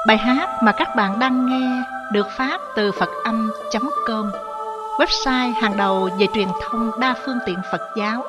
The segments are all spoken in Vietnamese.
Bài hát mà các bạn đang nghe được phát từ Phật-âm.com, website hàng đầu về truyền thông đa phương tiện Phật giáo.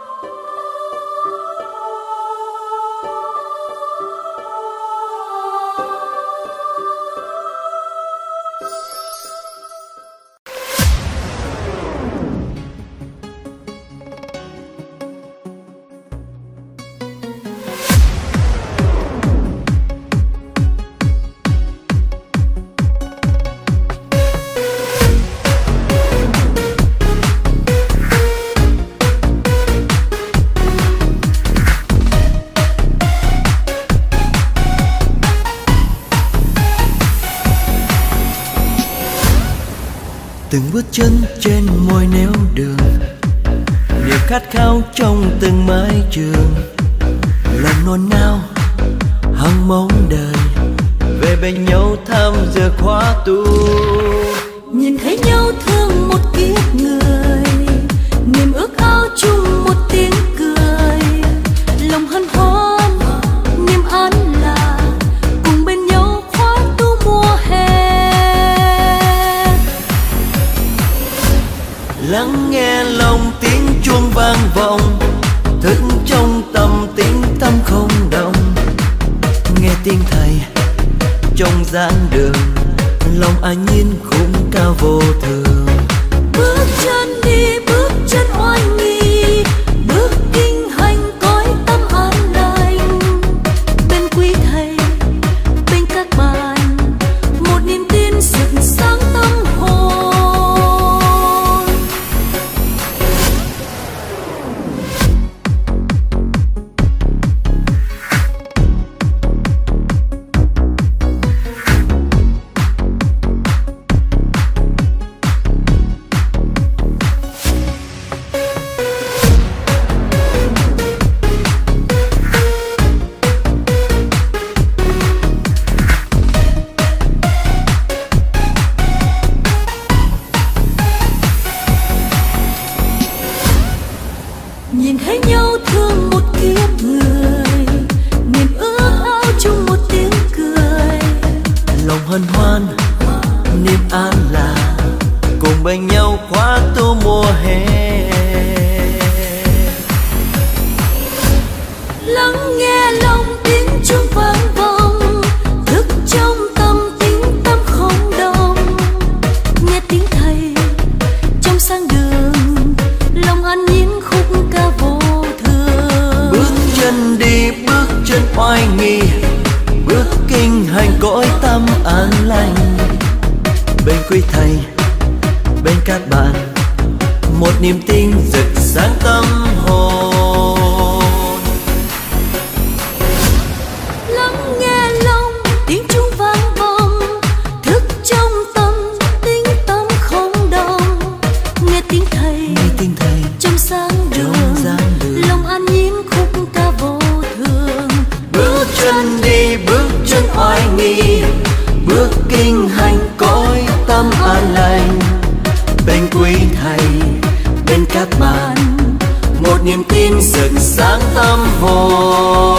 Từng bước chân trên môi nẻo đường, niềm khát khao trong từng mái trường, lòng nôn nao hằng mong đời về bên nhau tham dự khóa tu. Nhìn thấy nhau thương một kiếp người, niềm ước ao chung một tiếng cười, lòng hân hoan niềm an là cùng bên nhau khóa tu mùa hè. Lắng nghe lòng tiếng chuông vang vọng, thức trong tâm tĩnh tâm không động. Nghe tiếng thầy trong giảng đường, lòng anh nhìn khung ca vô thường. Bước chân đi bước chân oai nghi, bước kinh hành cõi tâm an lành. Bên quý thầy bên các bạn, một niềm tin rực sáng tâm hồn. Nhìn thấy nhau thương một kiếp người, niềm ước ao chung một tiếng cười, Lòng hân hoan niềm an là cùng bên nhau khóa tu mùa hè. lắng nghe lòng tiếng chuông vang vọng, thức trong tâm tĩnh tâm không động. Nghe tiếng thầy trong sáng đường, lòng an nhiên khúc ca vô thường. Bước chân đi bước chân oai nghi, bước kinh hành cõi tâm an lành. Bên quý thầy bên các bạn, một niềm tin rực sáng tâm hồn. Lắng nghe lòng tiếng chuông vang vọng, thức trong tâm tĩnh tâm không động. Nghe tiếng thầy trong sáng đường, lòng an nhiên khúc ca vô thường. Bước chân đi bước chân oai nghi, bước kinh hành cõi tâm an lành. Bên quý thầy bên các bạn, một niềm tin rực sáng tâm hồn.